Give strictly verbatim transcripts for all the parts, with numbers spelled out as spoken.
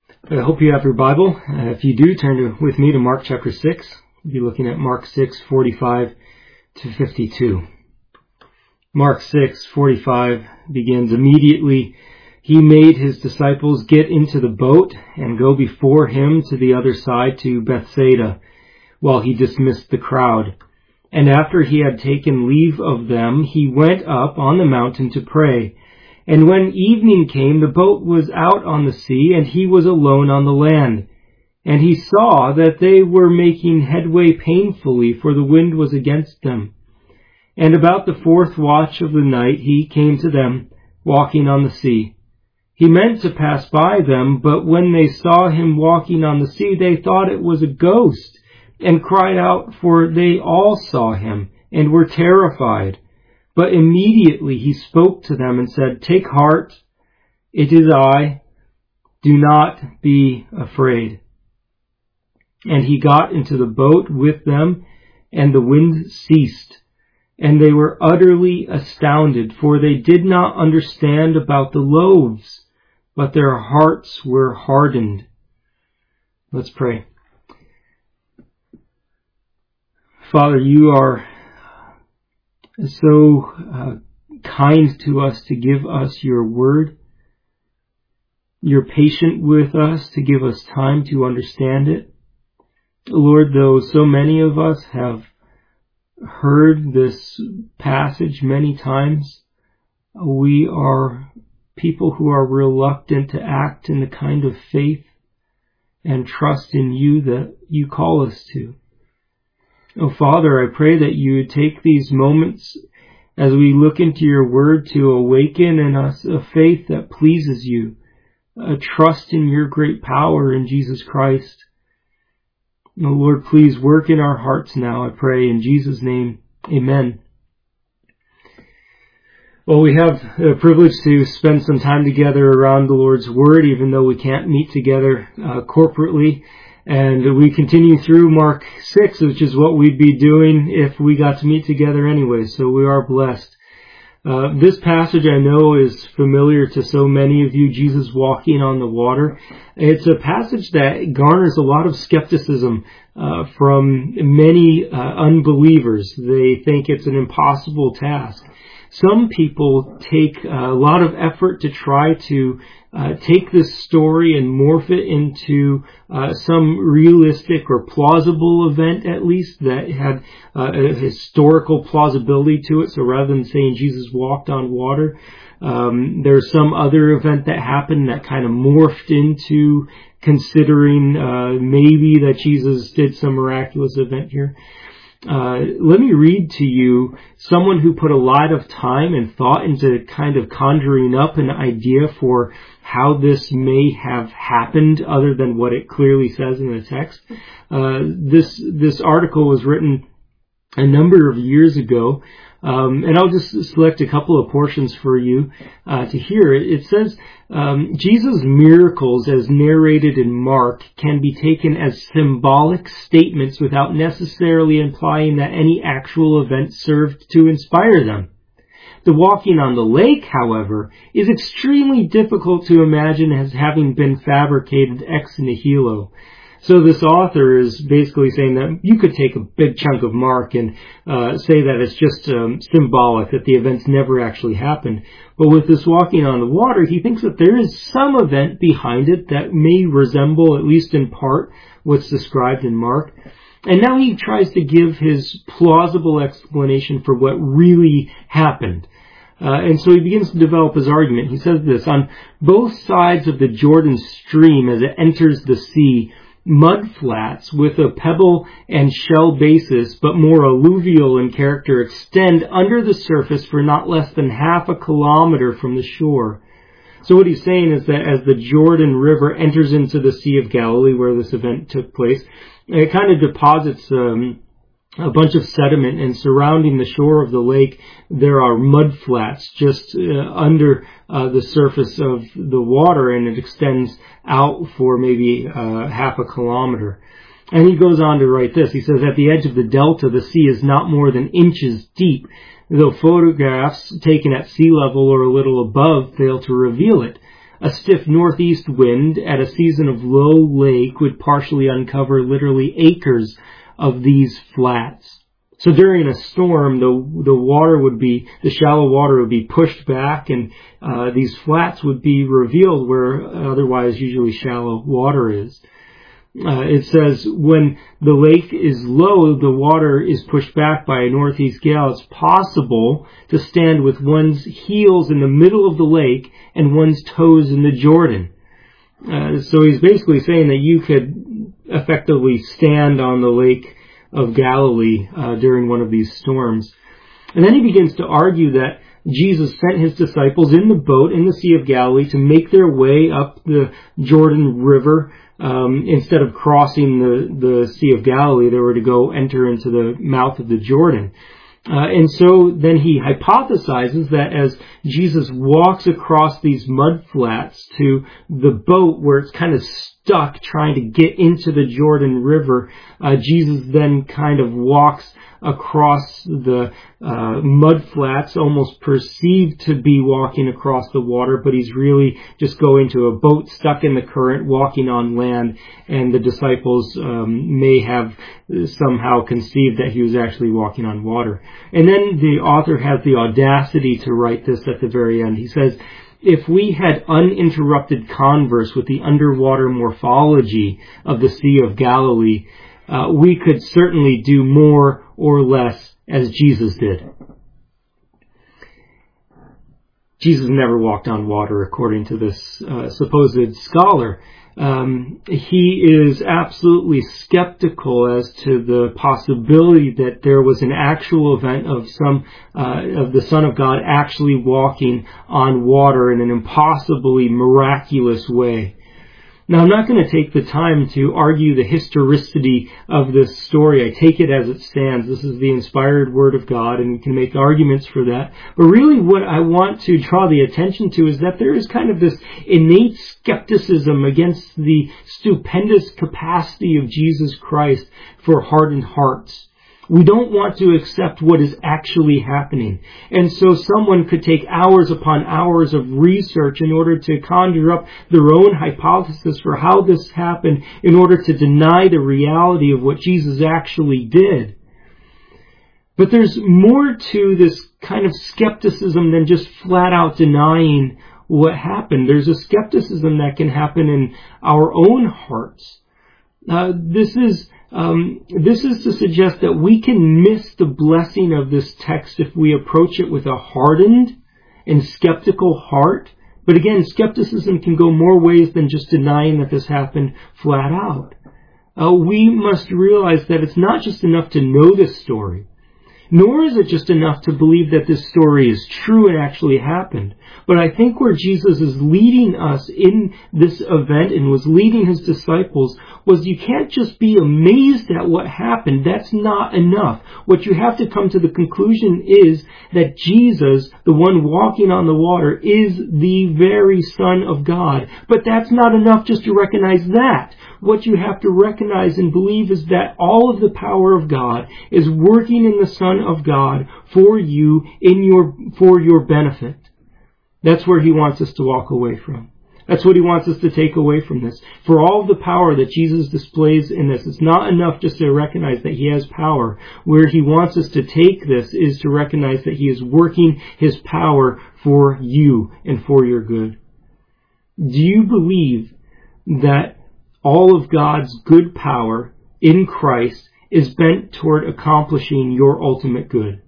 I hope you have your Bible. Uh, if you do, turn to, with me to Mark chapter six. We'll be looking at Mark six, forty-five to fifty-two. Mark six, forty-five begins, "Immediately he made his disciples get into the boat and go before him to the other side to Bethsaida, while he dismissed the crowd. And after he had taken leave of them, he went up on the mountain to pray. And when evening came, the boat was out on the sea, and he was alone on the land. And he saw that they were making headway painfully, for the wind was against them. And about the fourth watch of the night he came to them, walking on the sea. He meant to pass by them, but when they saw him walking on the sea, they thought it was a ghost, and cried out, for they all saw him, and were terrified. But immediately he spoke to them and said, 'Take heart, it is I, do not be afraid.' And he got into the boat with them, and the wind ceased. And they were utterly astounded, for they did not understand about the loaves, but their hearts were hardened." Let's pray. Father, you are so uh, kind to us to give us your word. You're patient with us to give us time to understand it. Lord, though so many of us have heard this passage many times, we are people who are reluctant to act in the kind of faith and trust in you that you call us to. Oh, Father, I pray that you would take these moments as we look into your word to awaken in us a faith that pleases you, a trust in your great power in Jesus Christ. Oh, Lord, please work in our hearts now, I pray, in Jesus' name. Amen. Well, we have the privilege to spend some time together around the Lord's Word, even though we can't meet together uh, corporately. And we continue through Mark six, which is what we'd be doing if we got to meet together anyway. So we are blessed. Uh, this passage I know is familiar to so many of you, Jesus walking on the water. It's a passage that garners a lot of skepticism uh, from many uh, unbelievers. They think it's an impossible task. Some people take a lot of effort to try to uh, take this story and morph it into uh, some realistic or plausible event, at least, that had uh, a historical plausibility to it. So rather than saying Jesus walked on water, um, there's some other event that happened that kind of morphed into considering uh, maybe that Jesus did some miraculous event here. Uh, let me read to you someone who put a lot of time and thought into kind of conjuring up an idea for how this may have happened other than what it clearly says in the text. Uh, this, this article was written a number of years ago. Um, and I'll just select a couple of portions for you uh, to hear. It, it says, um, Jesus' miracles as narrated in Mark can be taken as symbolic statements without necessarily implying that any actual event served to inspire them. The walking on the lake, however, is extremely difficult to imagine as having been fabricated ex nihilo. So this author is basically saying that you could take a big chunk of Mark and uh, say that it's just um, symbolic, that the events never actually happened. But with this walking on the water, he thinks that there is some event behind it that may resemble, at least in part, what's described in Mark. And now he tries to give his plausible explanation for what really happened. Uh, and so he begins to develop his argument. He says this: on both sides of the Jordan stream as it enters the sea, mud flats with a pebble and shell basis, but more alluvial in character, extend under the surface for not less than half a kilometer from the shore. So what he's saying is that as the Jordan River enters into the Sea of Galilee, where this event took place, it kind of deposits um, a bunch of sediment, and surrounding the shore of the lake, there are mud flats just uh, under uh, the surface of the water, and it extends out for maybe uh, half a kilometer. And he goes on to write this. He says, at the edge of the delta, the sea is not more than inches deep, though photographs taken at sea level or a little above fail to reveal it. A stiff northeast wind at a season of low lake would partially uncover literally acres of these flats. So during a storm, the the water would be, the shallow water would be pushed back, and uh, these flats would be revealed where otherwise usually shallow water is. Uh, it says when the lake is low, the water is pushed back by a northeast gale. It's possible to stand with one's heels in the middle of the lake and one's toes in the Jordan. Uh, so he's basically saying that you could effectively stand on the lake of Galilee uh, during one of these storms. And then he begins to argue that Jesus sent his disciples in the boat in the Sea of Galilee to make their way up the Jordan River. Um, instead of crossing the, the Sea of Galilee, they were to go enter into the mouth of the Jordan. Uh, and so then he hypothesizes that as Jesus walks across these mud flats to the boat where it's kind of stuck trying to get into the Jordan River, uh, Jesus then kind of walks across the uh, mud flats, almost perceived to be walking across the water, but he's really just going to a boat stuck in the current, walking on land, and the disciples um, may have somehow conceived that he was actually walking on water. And then the author has the audacity to write this at the very end. He says, if we had uninterrupted converse with the underwater morphology of the Sea of Galilee, uh, we could certainly do more or less as Jesus did. Jesus never walked on water, according to this uh, supposed scholar. Um, he is absolutely skeptical as to the possibility that there was an actual event of some uh, of the Son of God actually walking on water in an impossibly miraculous way. Now, I'm not going to take the time to argue the historicity of this story. I take it as it stands. This is the inspired Word of God, and we can make arguments for that. But really what I want to draw the attention to is that there is kind of this innate skepticism against the stupendous capacity of Jesus Christ for hardened hearts. We don't want to accept what is actually happening. And so someone could take hours upon hours of research in order to conjure up their own hypothesis for how this happened in order to deny the reality of what Jesus actually did. But there's more to this kind of skepticism than just flat out denying what happened. There's a skepticism that can happen in our own hearts. Uh, this is Um, this is to suggest that we can miss the blessing of this text if we approach it with a hardened and skeptical heart. But again, skepticism can go more ways than just denying that this happened flat out. Uh, we must realize that it's not just enough to know this story, nor is it just enough to believe that this story is true and actually happened. But I think where Jesus is leading us in this event and was leading his disciples was you can't just be amazed at what happened. That's not enough. What you have to come to the conclusion is that Jesus, the one walking on the water, is the very Son of God. But that's not enough just to recognize that. What you have to recognize and believe is that all of the power of God is working in the Son of God for you in your for your benefit. That's where he wants us to walk away from. That's what he wants us to take away from this. For all of the power that Jesus displays in this, it's not enough just to recognize that he has power. Where he wants us to take this is to recognize that he is working his power for you and for your good. Do you believe that all of God's good power in Christ is bent toward accomplishing your ultimate good?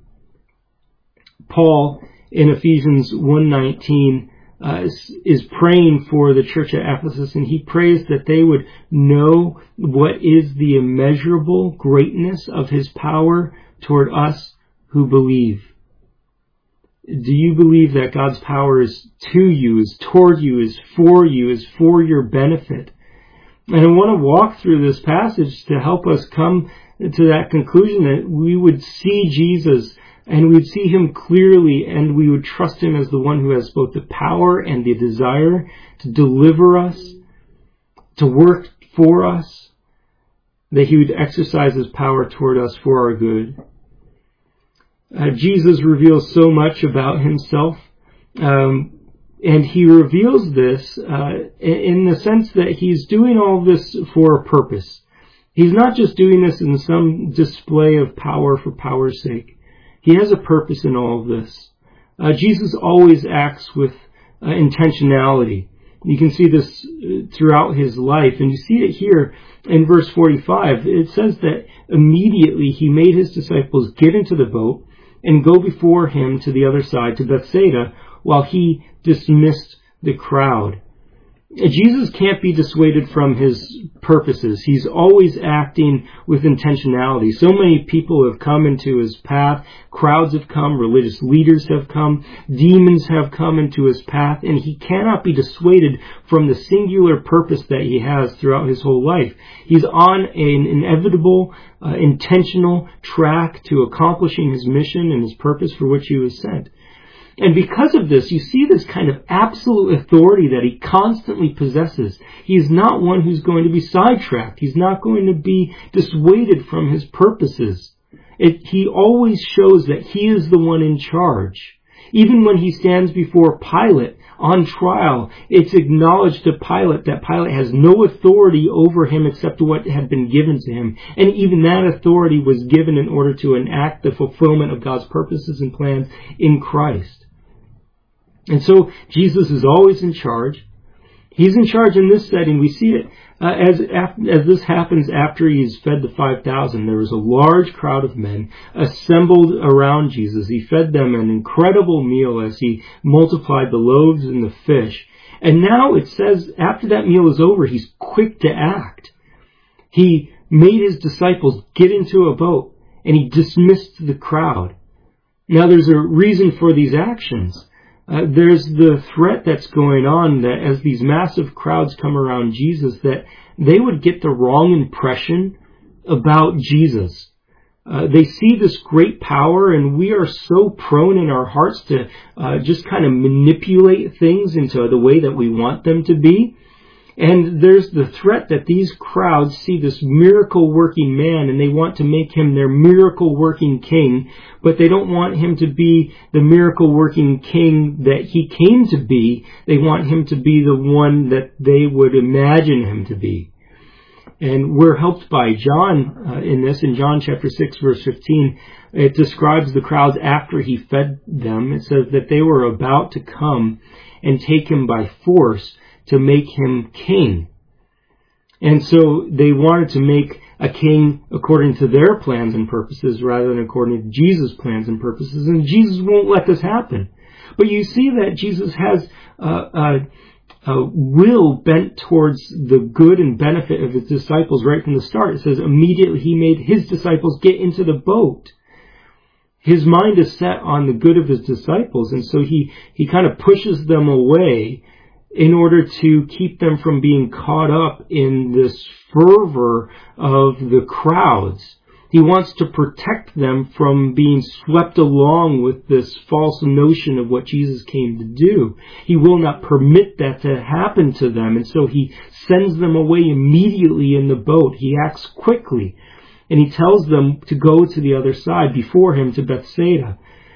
Paul, in Ephesians one nineteen, uh, is praying for the church at Ephesus, and he prays that they would know what is the immeasurable greatness of his power toward us who believe. Do you believe that God's power is to you, is toward you, is for you, is for your benefit? And I want to walk through this passage to help us come to that conclusion that we would see Jesus and we'd see him clearly, and we would trust him as the one who has both the power and the desire to deliver us, to work for us, that he would exercise his power toward us for our good. Uh, Jesus reveals so much about himself. Um, And he reveals this uh, in the sense that he's doing all this for a purpose. He's not just doing this in some display of power for power's sake. He has a purpose in all of this. Uh, Jesus always acts with uh, intentionality. You can see this throughout his life, and you see it here in verse forty-five. It says that immediately he made his disciples get into the boat and go before him to the other side, to Bethsaida, while he dismissed the crowd. Jesus can't be dissuaded from his purposes. He's always acting with intentionality. So many people have come into his path. Crowds have come. Religious leaders have come. Demons have come into his path. And he cannot be dissuaded from the singular purpose that he has throughout his whole life. He's on an inevitable, uh, intentional track to accomplishing his mission and his purpose for which he was sent. And because of this, you see this kind of absolute authority that he constantly possesses. He is not one who's going to be sidetracked. He's not going to be dissuaded from his purposes. It, he always shows that he is the one in charge. Even when he stands before Pilate on trial, it's acknowledged to Pilate that Pilate has no authority over him except what had been given to him. And even that authority was given in order to enact the fulfillment of God's purposes and plans in Christ. And so Jesus is always in charge. He's in charge in this setting. We see it uh, as as this happens after he's fed the five thousand. There was a large crowd of men assembled around Jesus. He fed them an incredible meal as he multiplied the loaves and the fish. And now it says after that meal is over, he's quick to act. He made his disciples get into a boat and he dismissed the crowd. Now there's a reason for these actions. Uh, there's the threat that's going on that as these massive crowds come around Jesus, that they would get the wrong impression about Jesus. Uh, they see this great power, and we are so prone in our hearts to uh, just kind of manipulate things into the way that we want them to be. And there's the threat that these crowds see this miracle-working man and they want to make him their miracle-working king, but they don't want him to be the miracle-working king that he came to be. They want him to be the one that they would imagine him to be. And we're helped by John uh, in this. In John chapter six, verse fifteen, it describes the crowds after he fed them. It says that they were about to come and take him by force to make him king. And so they wanted to make a king according to their plans and purposes rather than according to Jesus' plans and purposes. And Jesus won't let this happen. But you see that Jesus has uh, a, a will bent towards the good and benefit of his disciples right from the start. It says immediately he made his disciples get into the boat. His mind is set on the good of his disciples, and so he, he kind of pushes them away in order to keep them from being caught up in this fervor of the crowds. He wants to protect them from being swept along with this false notion of what Jesus came to do. He will not permit that to happen to them, and so he sends them away immediately in the boat. He acts quickly, and he tells them to go to the other side before him to Bethsaida.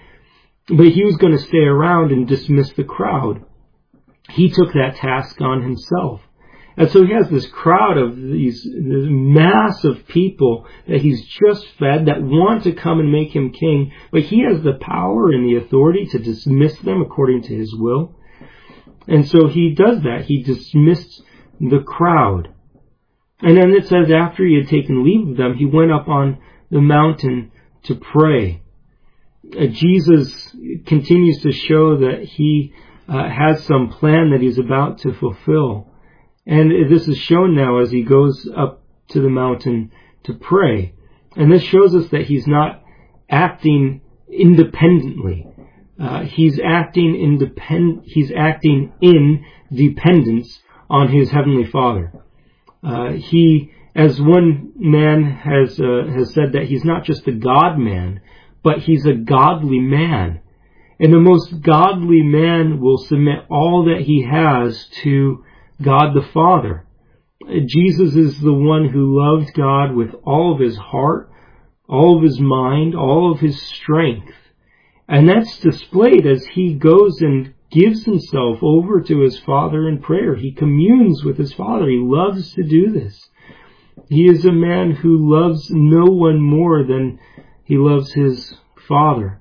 But he was going to stay around and dismiss the crowd. He took that task on himself. And so he has this crowd of these this mass of people that he's just fed that want to come and make him king, but he has the power and the authority to dismiss them according to his will. And so he does that. He dismissed the crowd. And then it says after he had taken leave of them, he went up on the mountain to pray. Uh, Jesus continues to show that he Uh, has some plan that he's about to fulfill. And this is shown now as he goes up to the mountain to pray. And this shows us that he's not acting independently. Uh, he's acting independ- he's acting in dependence on his heavenly Father. Uh, he, as one man has uh, has said, that he's not just a God man, but he's a godly man. And the most godly man will submit all that he has to God the Father. Jesus is the one who loved God with all of his heart, all of his mind, all of his strength. And that's displayed as he goes and gives himself over to his Father in prayer. He communes with his Father. He loves to do this. He is a man who loves no one more than he loves his Father.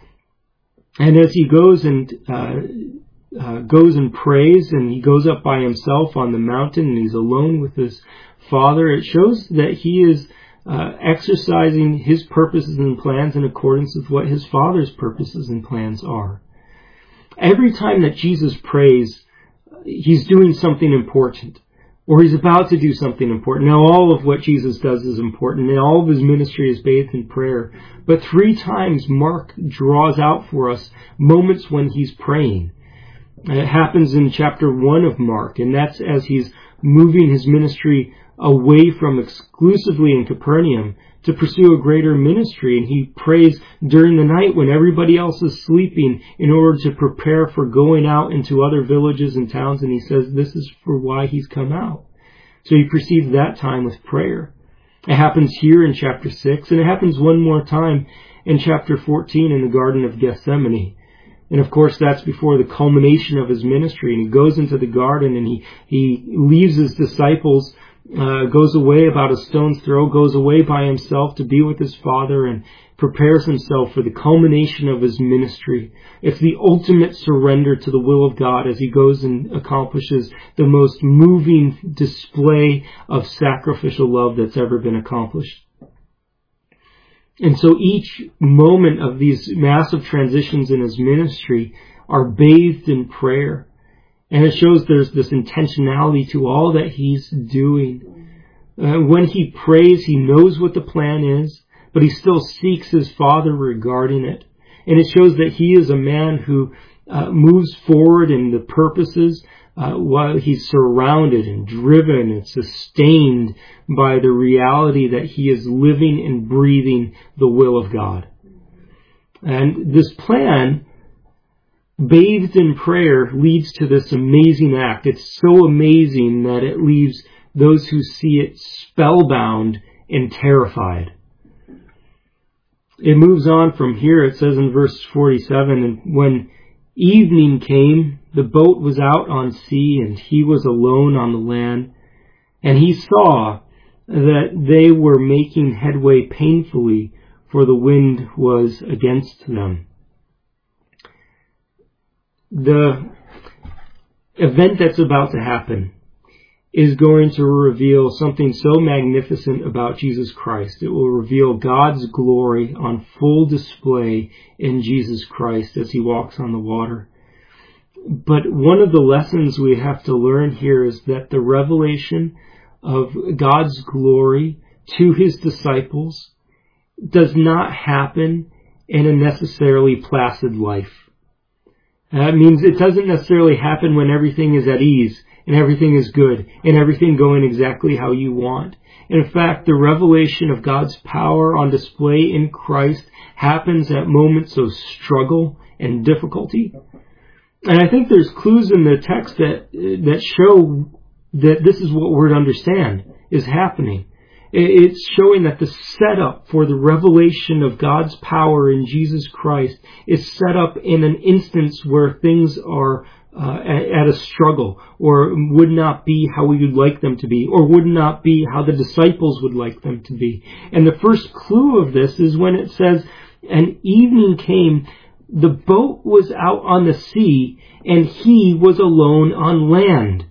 And as he goes and uh, uh, goes and prays, and he goes up by himself on the mountain, and he's alone with his Father, it shows that he is uh, exercising his purposes and plans in accordance with what his Father's purposes and plans are. Every time that Jesus prays, he's doing something important, or he's about to do something important. Now, all of what Jesus does is important, and all of his ministry is bathed in prayer. But three times Mark draws out for us moments when he's praying. And it happens in chapter one of Mark, and that's as he's moving his ministry away from exclusively in Capernaum to pursue a greater ministry. And he prays during the night when everybody else is sleeping in order to prepare for going out into other villages and towns. And he says this is for why he's come out. So he precedes that time with prayer. It happens here in chapter six, and it happens one more time in chapter fourteen in the Garden of Gethsemane. And of course, that's before the culmination of his ministry. And he goes into the garden, and he, he leaves his disciples, uh, goes away about a stone's throw, goes away by himself to be with his Father, and prepares himself for the culmination of his ministry. It's the ultimate surrender to the will of God as he goes and accomplishes the most moving display of sacrificial love that's ever been accomplished. And so each moment of these massive transitions in his ministry are bathed in prayer. And it shows there's this intentionality to all that he's doing. Uh, when he prays, he knows what the plan is, but he still seeks his Father regarding it. And it shows that he is a man who uh, moves forward in the purposes uh, while he's surrounded and driven and sustained by the reality that he is living and breathing the will of God. And this plan, bathed in prayer, leads to this amazing act. It's so amazing that it leaves those who see it spellbound and terrified. It moves on from here. It says in verse forty-seven, and when evening came, the boat was out on sea, and he was alone on the land. And he saw that they were making headway painfully, for the wind was against them. The event that's about to happen is going to reveal something so magnificent about Jesus Christ. It will reveal God's glory on full display in Jesus Christ as he walks on the water. But one of the lessons we have to learn here is that the revelation of God's glory to his disciples does not happen in a necessarily placid life. That means it doesn't necessarily happen when everything is at ease and everything is good and everything going exactly how you want. In fact, the revelation of God's power on display in Christ happens at moments of struggle and difficulty. And I think there's clues in the text that that show that this is what we're to understand is happening. It's showing that the setup for the revelation of God's power in Jesus Christ is set up in an instance where things are uh, at a struggle, or would not be how we would like them to be, or would not be how the disciples would like them to be. And the first clue of this is when it says, and evening came, the boat was out on the sea, and he was alone on land.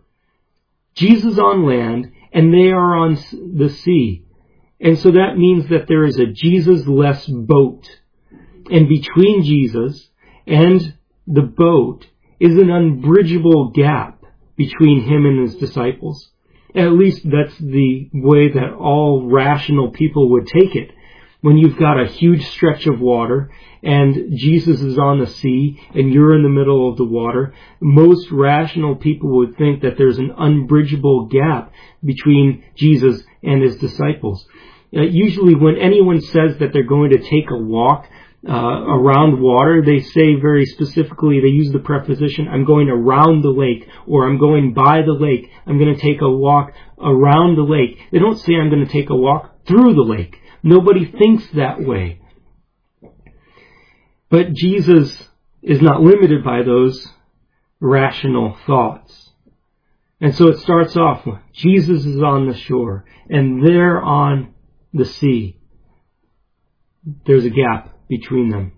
Jesus on land, and they are on the sea. And so that means that there is a Jesus-less boat. And between Jesus and the boat is an unbridgeable gap between him and his disciples. At least that's the way that all rational people would take it. When you've got a huge stretch of water and Jesus is on the sea and you're in the middle of the water, most rational people would think that there's an unbridgeable gap between Jesus and his disciples. Uh, usually when anyone says that they're going to take a walk uh, around water, they say very specifically, they use the preposition, I'm going around the lake, or I'm going by the lake. I'm going to take a walk around the lake. They don't say I'm going to take a walk through the lake. Nobody thinks that way. But Jesus is not limited by those rational thoughts. And so it starts off with Jesus is on the shore and they're on the sea. There's a gap between them.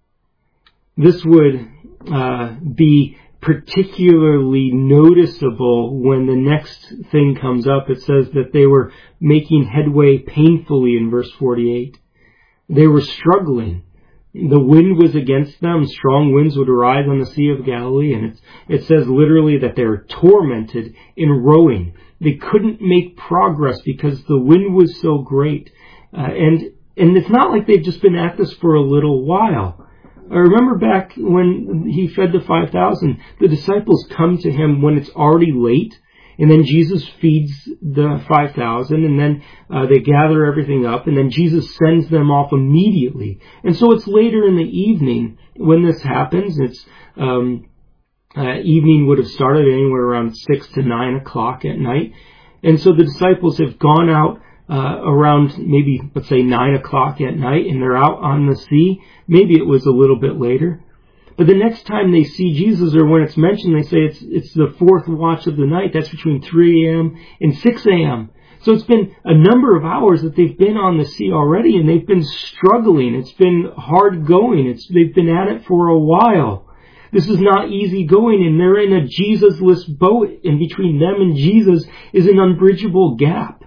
This would uh, be particularly noticeable when the next thing comes up. It says that they were making headway painfully in verse forty-eight. They were struggling. The wind was against them. Strong winds would arise on the Sea of Galilee. And it, it says literally that they were tormented in rowing. They couldn't make progress because the wind was so great. Uh, and, and it's not like they've just been at this for a little while. I remember back when he fed the five thousand, the disciples come to him when it's already late. And then Jesus feeds the five thousand, and then uh, they gather everything up, and then Jesus sends them off immediately. And so it's later in the evening when this happens. It's um, uh, evening would have started anywhere around six to nine o'clock at night. And so the disciples have gone out uh, around maybe, let's say, nine o'clock at night, and they're out on the sea. Maybe it was a little bit later. But the next time they see Jesus, or when it's mentioned, they say it's it's the fourth watch of the night. That's between three a.m. and six a.m. So it's been a number of hours that they've been on the sea already, and they've been struggling. It's been hard going. It's they've been at it for a while. This is not easy going, and they're in a Jesus-less boat, and between them and Jesus is an unbridgeable gap.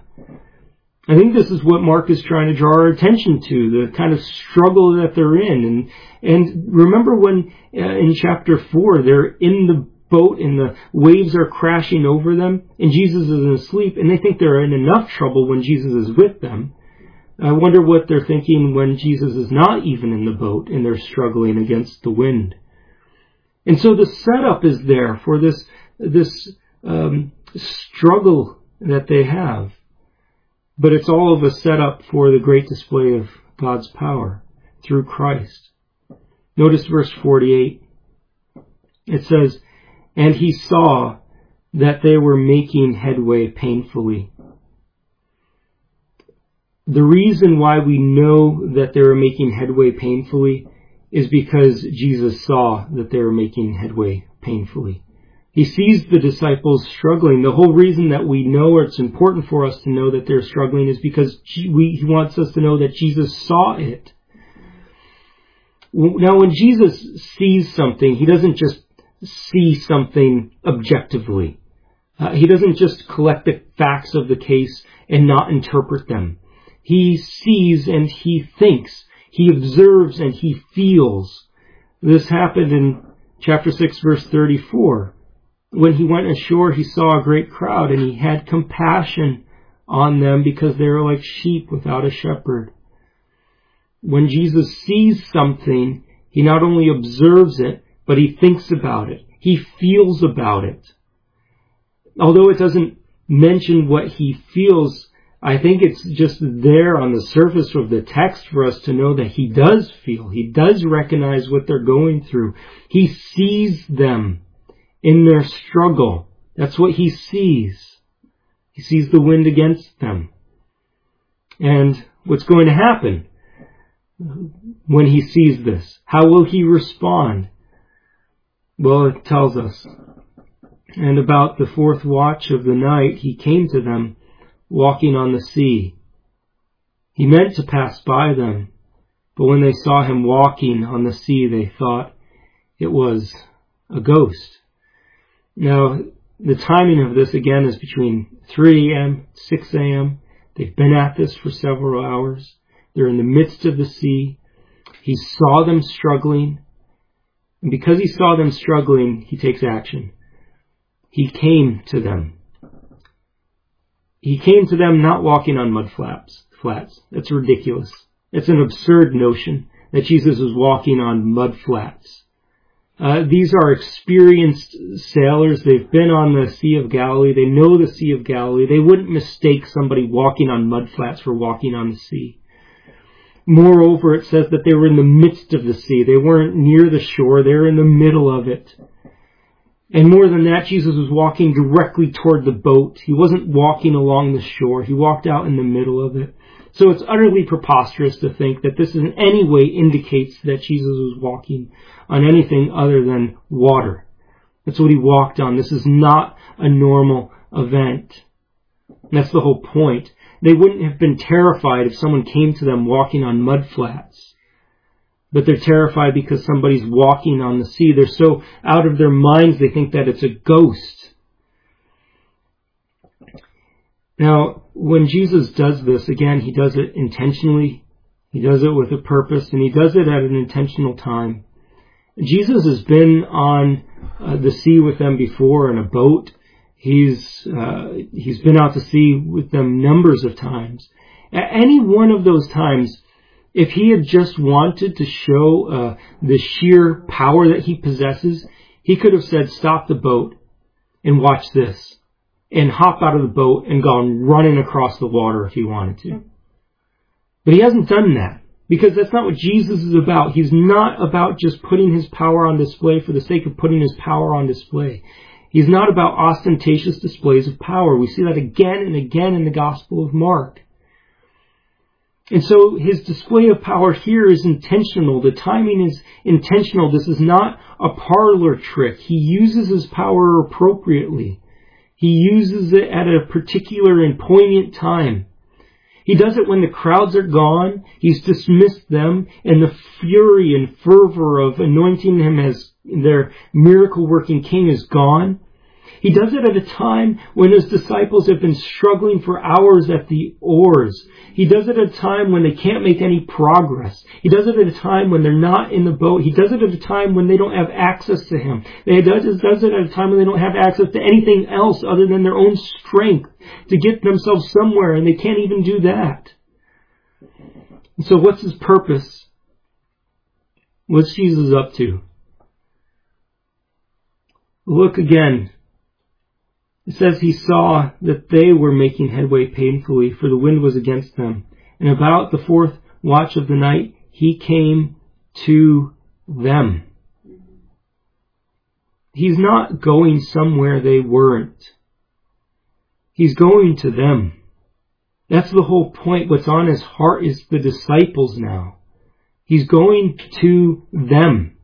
I think this is what Mark is trying to draw our attention to, the kind of struggle that they're in. And and remember when uh, in chapter four, they're in the boat and the waves are crashing over them, and Jesus is asleep, and they think they're in enough trouble when Jesus is with them. I wonder what they're thinking when Jesus is not even in the boat and they're struggling against the wind. And so the setup is there for this, this um, struggle that they have. But it's all of a setup for the great display of God's power through Christ. Notice verse forty-eight. It says, "And he saw that they were making headway painfully." The reason why we know that they were making headway painfully is because Jesus saw that they were making headway painfully. He sees the disciples struggling. The whole reason that we know, or it's important for us to know that they're struggling, is because we, he wants us to know that Jesus saw it. Now, when Jesus sees something, he doesn't just see something objectively. Uh, he doesn't just collect the facts of the case and not interpret them. He sees and he thinks. He observes and he feels. This happened in chapter six, verse thirty-four. When he went ashore, he saw a great crowd, and he had compassion on them because they were like sheep without a shepherd. When Jesus sees something, he not only observes it, but he thinks about it. He feels about it. Although it doesn't mention what he feels, I think it's just there on the surface of the text for us to know that he does feel. He does recognize what they're going through. He sees them in their struggle. That's what he sees. He sees the wind against them. And what's going to happen when he sees this? How will he respond? Well, it tells us. "And about the fourth watch of the night, he came to them, walking on the sea. He meant to pass by them, but when they saw him walking on the sea, they thought it was a ghost." Now, the timing of this, again, is between three a.m., six a.m. They've been at this for several hours. They're in the midst of the sea. He saw them struggling. And because he saw them struggling, he takes action. He came to them. He came to them not walking on mud flaps, flats. That's ridiculous. It's an absurd notion that Jesus was walking on mud flats. Uh, these are experienced sailors. They've been on the Sea of Galilee. They know the Sea of Galilee. They wouldn't mistake somebody walking on mud flats for walking on the sea. Moreover, it says that they were in the midst of the sea. They weren't near the shore. They were in the middle of it. And more than that, Jesus was walking directly toward the boat. He wasn't walking along the shore. He walked out in the middle of it. So it's utterly preposterous to think that this in any way indicates that Jesus was walking on anything other than water. That's what he walked on. This is not a normal event. And that's the whole point. They wouldn't have been terrified if someone came to them walking on mud flats. But they're terrified because somebody's walking on the sea. They're so out of their minds they think that it's a ghost. Now, when Jesus does this, again, he does it intentionally. He does it with a purpose, and he does it at an intentional time. Jesus has been on uh, the sea with them before in a boat. He's uh, he's been out to sea with them numbers of times. At any one of those times, if he had just wanted to show uh, the sheer power that he possesses, he could have said, "Stop the boat and watch this," and hop out of the boat and gone running across the water if he wanted to. But he hasn't done that, because that's not what Jesus is about. He's not about just putting his power on display for the sake of putting his power on display. He's not about ostentatious displays of power. We see that again and again in the Gospel of Mark. And so his display of power here is intentional. The timing is intentional. This is not a parlor trick. He uses his power appropriately. He uses it at a particular and poignant time. He does it when the crowds are gone. He's dismissed them, and the fury and fervor of anointing him as their miracle-working king is gone. He does it at a time when his disciples have been struggling for hours at the oars. He does it at a time when they can't make any progress. He does it at a time when they're not in the boat. He does it at a time when they don't have access to him. He does, does it at a time when they don't have access to anything else other than their own strength to get themselves somewhere, and they can't even do that. And so what's his purpose? What's Jesus up to? Look again. It says he saw that they were making headway painfully, for the wind was against them. And about the fourth watch of the night, he came to them. He's not going somewhere they weren't. He's going to them. That's the whole point. What's on his heart is the disciples now. He's going to them.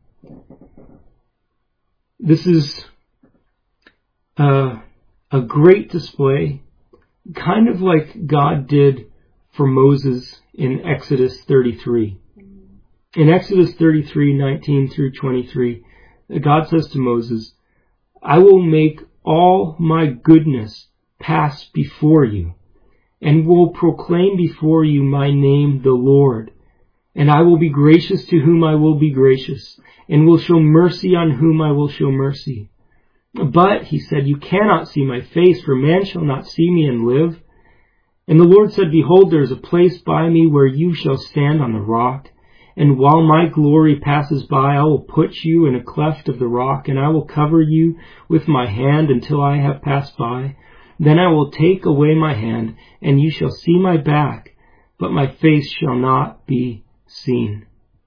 This is uh, a great display, kind of like God did for Moses in Exodus thirty-three. In Exodus thirty-three, nineteen through twenty-three, God says to Moses, "I will make all my goodness pass before you, and will proclaim before you my name, the Lord. And I will be gracious to whom I will be gracious, and will show mercy on whom I will show mercy. But," he said, "you cannot see my face, for man shall not see me and live." And the Lord said, "Behold, there is a place by me where you shall stand on the rock. And while my glory passes by, I will put you in a cleft of the rock, and I will cover you with my hand until I have passed by. Then I will take away my hand, and you shall see my back, but my face shall not be seen."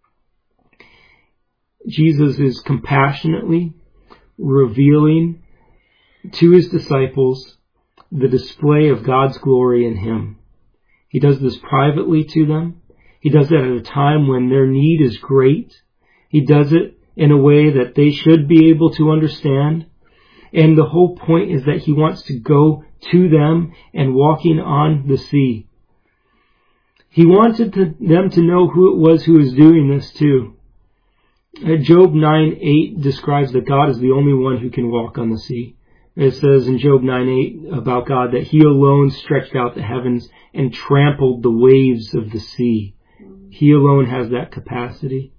Jesus is compassionately revealing to his disciples the display of God's glory in him. He does this privately to them. He does it at a time when their need is great. He does it in a way that they should be able to understand. And the whole point is that he wants to go to them and walking on the sea. He wanted to, them to know who it was who was doing this too. Job nine eight describes that God is the only one who can walk on the sea. It says in Job nine eight about God that he alone stretched out the heavens and trampled the waves of the sea. He alone has that capacity.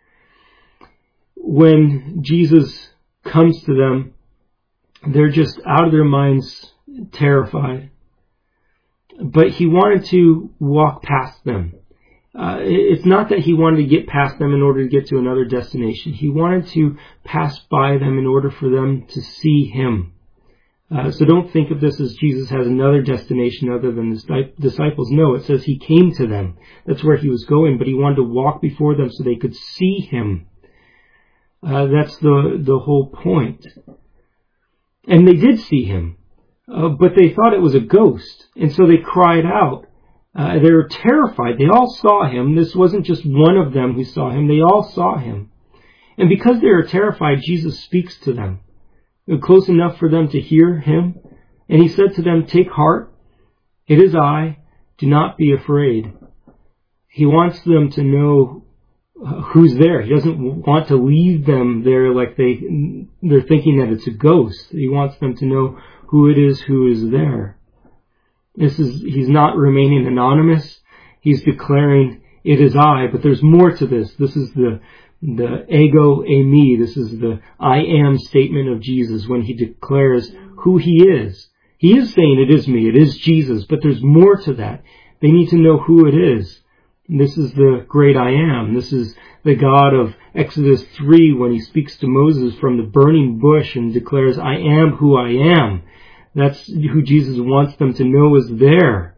When Jesus comes to them, they're just out of their minds, terrified. But he wanted to walk past them. Uh, it's not that he wanted to get past them in order to get to another destination. He wanted to pass by them in order for them to see him. Uh, so don't think of this as Jesus has another destination other than the disciples. No, it says he came to them. That's where he was going, but he wanted to walk before them so they could see him. Uh, that's the, the whole point. And they did see him, uh, but they thought it was a ghost, and so they cried out. Uh, they were terrified. They all saw him. This wasn't just one of them who saw him. They all saw him. And because they are terrified, Jesus speaks to them, close enough for them to hear him. And he said to them, "Take heart, it is I, do not be afraid." He wants them to know who's there. He doesn't want to leave them there like they, they're thinking that it's a ghost. He wants them to know who it is who is there. This is, he's not remaining anonymous. He's declaring, "It is I," but there's more to this. This is the, the ego eimi. This is the I am statement of Jesus when he declares who he is. He is saying, "It is me, it is Jesus," but there's more to that. They need to know who it is. This is the great I am. This is the God of Exodus three when he speaks to Moses from the burning bush and declares, "I am who I am." That's who Jesus wants them to know is there.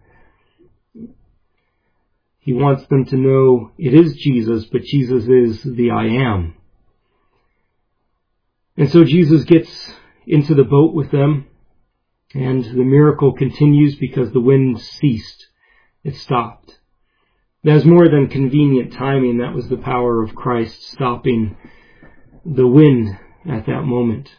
He wants them to know it is Jesus, but Jesus is the I am. And so Jesus gets into the boat with them, and the miracle continues because the wind ceased. It stopped. That was more than convenient timing. That was the power of Christ stopping the wind at that moment.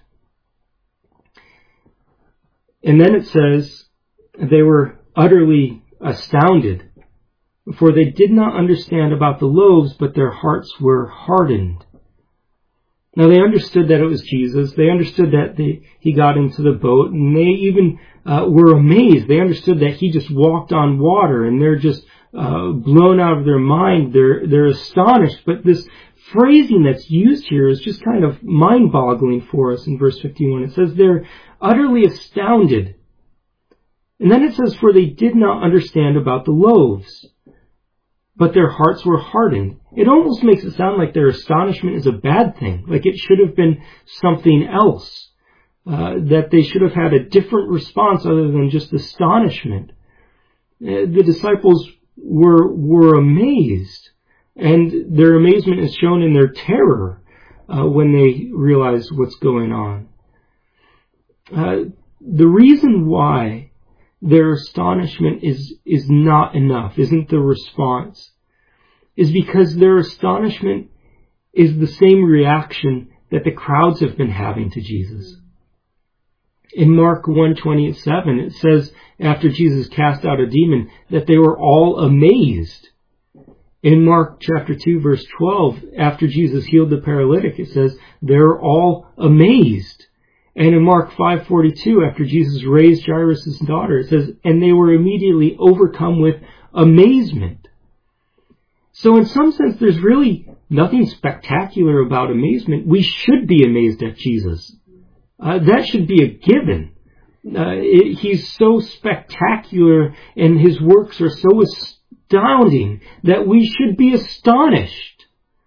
And then it says, they were utterly astounded, for they did not understand about the loaves, but their hearts were hardened. Now they understood that it was Jesus. They understood that they, he got into the boat, and they even uh, were amazed. They understood that he just walked on water, and they're just uh, blown out of their mind. They're they're astonished. But this phrasing that's used here is just kind of mind-boggling for us in verse fifty-one. It says they're utterly astounded. And then it says, for they did not understand about the loaves, but their hearts were hardened. It almost makes it sound like their astonishment is a bad thing, like it should have been something else, uh, that they should have had a different response other than just astonishment. Uh, the disciples were were amazed, and their amazement is shown in their terror uh, when they realize what's going on. Uh, the reason why their astonishment is, is not enough, isn't the response, is because their astonishment is the same reaction that the crowds have been having to Jesus. In Mark one twenty-seven, it says, after Jesus cast out a demon, that they were all amazed. In Mark chapter two, verse twelve, after Jesus healed the paralytic, it says, they're all amazed. And in Mark five forty-two, after Jesus raised Jairus' daughter, it says, and they were immediately overcome with amazement. So in some sense, there's really nothing spectacular about amazement. We should be amazed at Jesus. Uh, that should be a given. Uh, it, he's so spectacular and his works are so astounding that we should be astonished.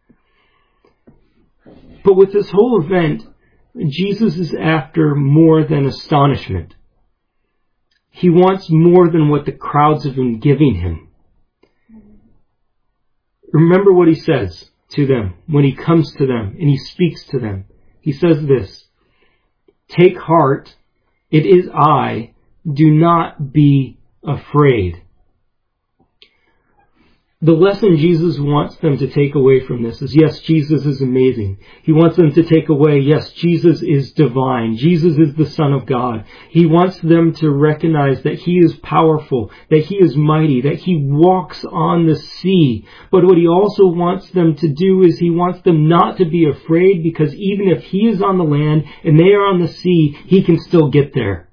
But with this whole event, Jesus is after more than astonishment. He wants more than what the crowds have been giving him. Remember what he says to them when he comes to them and he speaks to them. He says this, take heart, it is I, do not be afraid. The lesson Jesus wants them to take away from this is, yes, Jesus is amazing. He wants them to take away, yes, Jesus is divine. Jesus is the Son of God. He wants them to recognize that he is powerful, that he is mighty, that he walks on the sea. But what he also wants them to do is he wants them not to be afraid, because even if he is on the land and they are on the sea, he can still get there.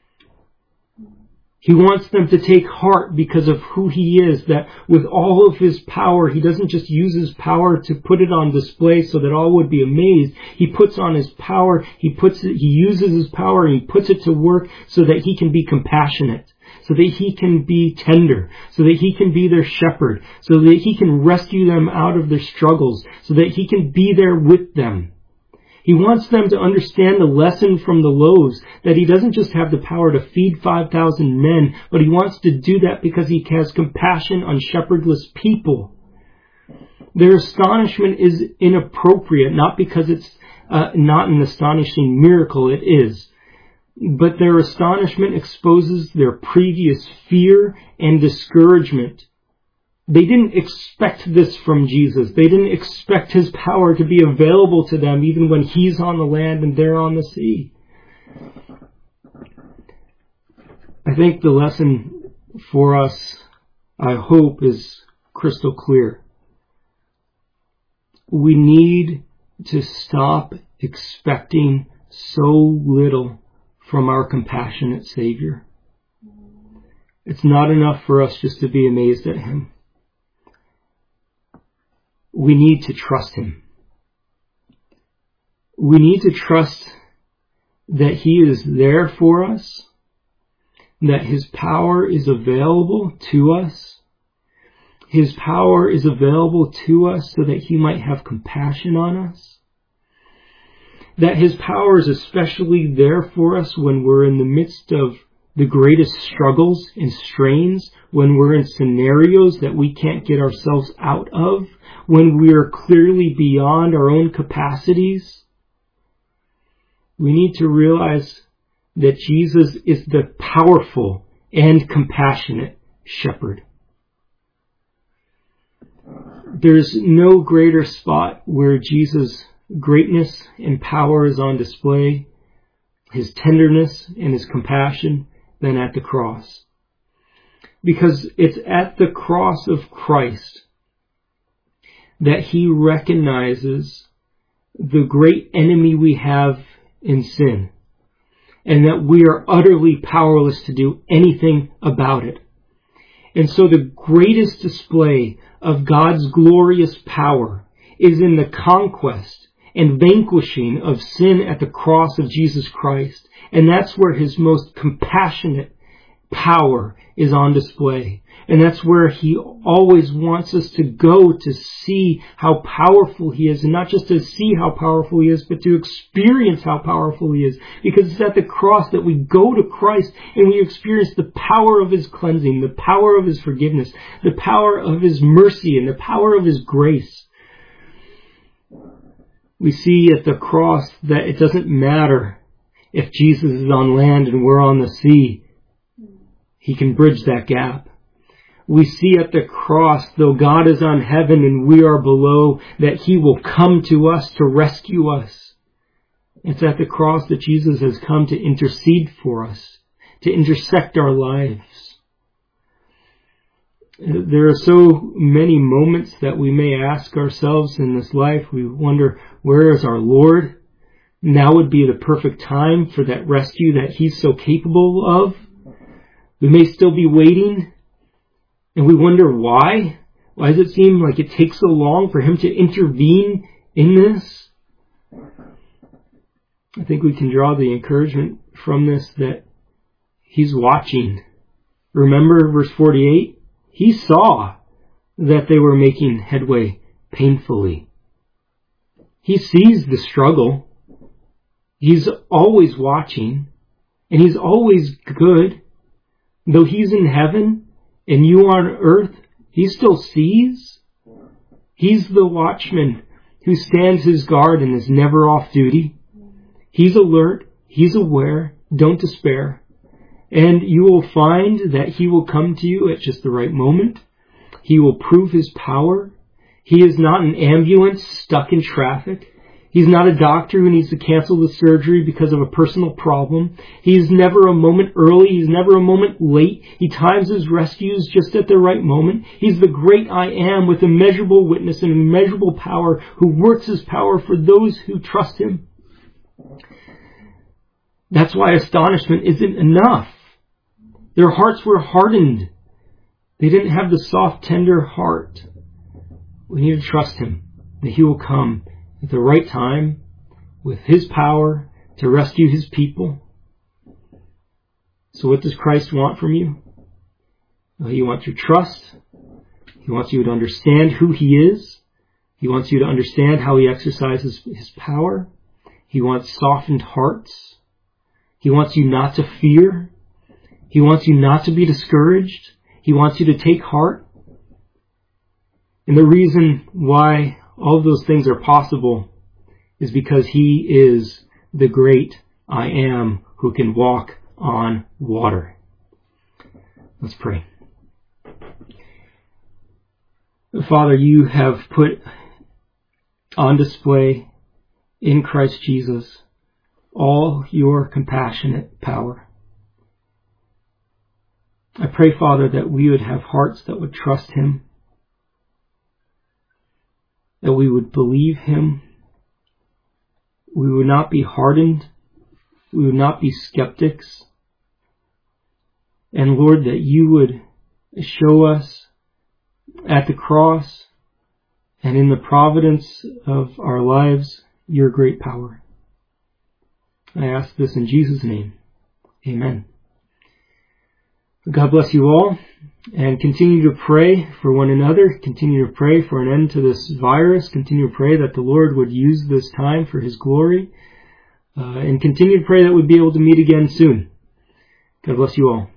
He wants them to take heart because of who he is, that with all of his power, he doesn't just use his power to put it on display so that all would be amazed. He puts on his power, he puts it, he uses his power and he puts it to work so that he can be compassionate, so that he can be tender, so that he can be their shepherd, so that he can rescue them out of their struggles, so that he can be there with them. He wants them to understand the lesson from the loaves, that he doesn't just have the power to feed five thousand men, but he wants to do that because he has compassion on shepherdless people. Their astonishment is inappropriate, not because it's uh, not an astonishing miracle, it is. But their astonishment exposes their previous fear and discouragement. They didn't expect this from Jesus. They didn't expect his power to be available to them even when he's on the land and they're on the sea. I think the lesson for us, I hope, is crystal clear. We need to stop expecting so little from our compassionate Savior. It's not enough for us just to be amazed at him. We need to trust him. We need to trust that he is there for us, that his power is available to us. His power is available to us so that he might have compassion on us. That his power is especially there for us when we're in the midst of the greatest struggles and strains, when we're in scenarios that we can't get ourselves out of, when we are clearly beyond our own capacities. We need to realize that Jesus is the powerful and compassionate shepherd. There's no greater spot where Jesus' greatness and power is on display, his tenderness and his compassion, than at the cross. Because it's at the cross of Christ that he recognizes the great enemy we have in sin, and that we are utterly powerless to do anything about it. And so the greatest display of God's glorious power is in the conquest and vanquishing of sin at the cross of Jesus Christ. And that's where his most compassionate power is on display. And that's where he always wants us to go to see how powerful he is. And not just to see how powerful he is, but to experience how powerful he is. Because it's at the cross that we go to Christ and we experience the power of his cleansing, the power of his forgiveness, the power of his mercy, and the power of his grace. We see at the cross that it doesn't matter if Jesus is on land and we're on the sea. He can bridge that gap. We see at the cross, though God is on heaven and we are below, that he will come to us to rescue us. It's at the cross that Jesus has come to intercede for us, to intersect our lives. There are so many moments that we may ask ourselves in this life. We wonder, where is our Lord? Now would be the perfect time for that rescue that he's so capable of. We may still be waiting, and we wonder why. Why does it seem like it takes so long for him to intervene in this? I think we can draw the encouragement from this that he's watching. Remember verse forty-eight? He saw that they were making headway painfully. He sees the struggle. He's always watching, and he's always good. Though he's in heaven and you are on earth, he still sees. He's the watchman who stands his guard and is never off duty. He's alert. He's aware. Don't despair. And you will find that he will come to you at just the right moment. He will prove his power. He is not an ambulance stuck in traffic. He's not a doctor who needs to cancel the surgery because of a personal problem. He's never a moment early. He's never a moment late. He times his rescues just at the right moment. He's the great I am with immeasurable witness and immeasurable power who works his power for those who trust him. That's why astonishment isn't enough. Their hearts were hardened. They didn't have the soft, tender heart. We need to trust him, that he will come at the right time with his power to rescue his people. So what does Christ want from you? Well, he wants your trust. He wants you to understand who he is. He wants you to understand how he exercises his power. He wants softened hearts. He wants you not to fear. He wants you not to be discouraged. He wants you to take heart. And the reason why all of those things are possible is because he is the great I am who can walk on water. Let's pray. Father, you have put on display in Christ Jesus all your compassionate power. I pray, Father, that we would have hearts that would trust him, that we would believe him, we would not be hardened, we would not be skeptics, and Lord, that you would show us at the cross and in the providence of our lives your great power. I ask this in Jesus' name. Amen. God bless you all, and continue to pray for one another. Continue to pray for an end to this virus. Continue to pray that the Lord would use this time for his glory. Uh, and continue to pray that we'd be able to meet again soon. God bless you all.